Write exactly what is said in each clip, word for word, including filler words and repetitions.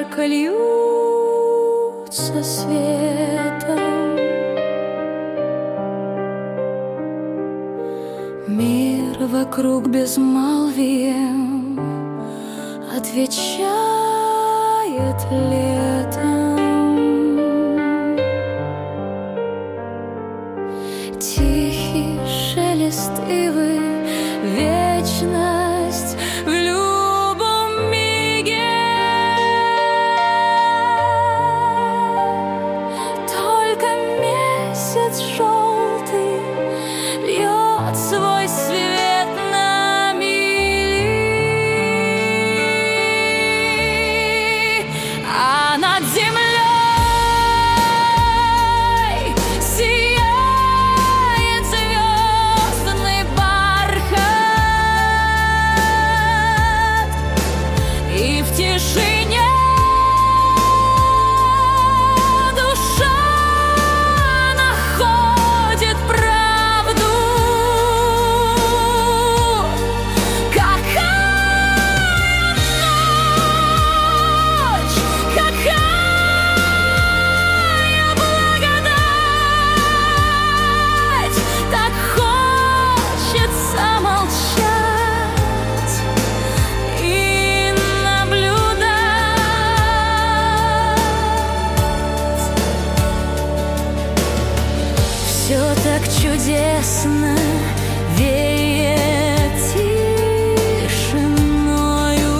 ярко льются светом. Мир вокруг безмолвием отвечает летом. Тихий шелест ивы, вечность в любом миге. Только месяц желтый льет свой свет на мели, а над землей сияет звездный бархат, и в тишине душа находит правду. Какая ночь, какая благодать, так хочется молчать и наблюдать. Все так чудесно веет тишиною.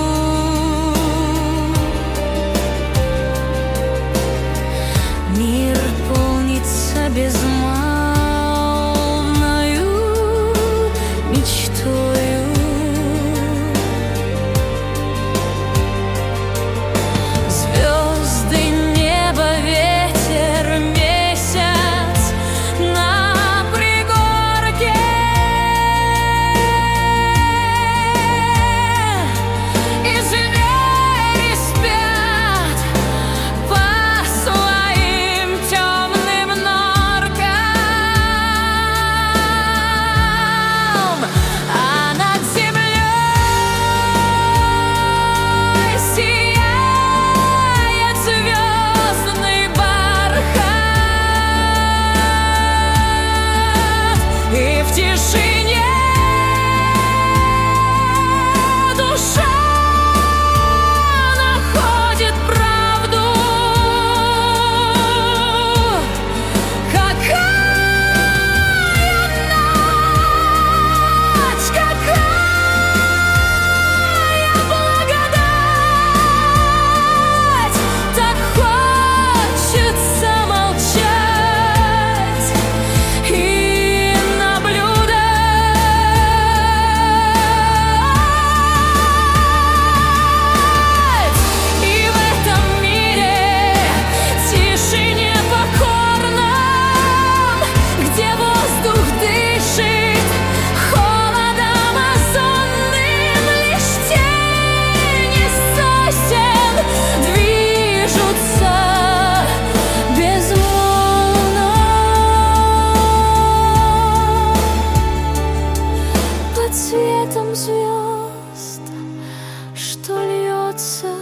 Мир полнится безмолвною мечтою. Звезды, небо, ветер, месяц на пригорке. И звери спят по своим темным норкам, а над землей сияет звездный бархат, и в тишине душа находит правду. Какая ночь, какая благодать, так хочется молчать и наблюдать. И в этом мире тишине покорном, где воздух дышит холодом озонным, лишь тени сосен движутся безмолвно под светом звезд, что льется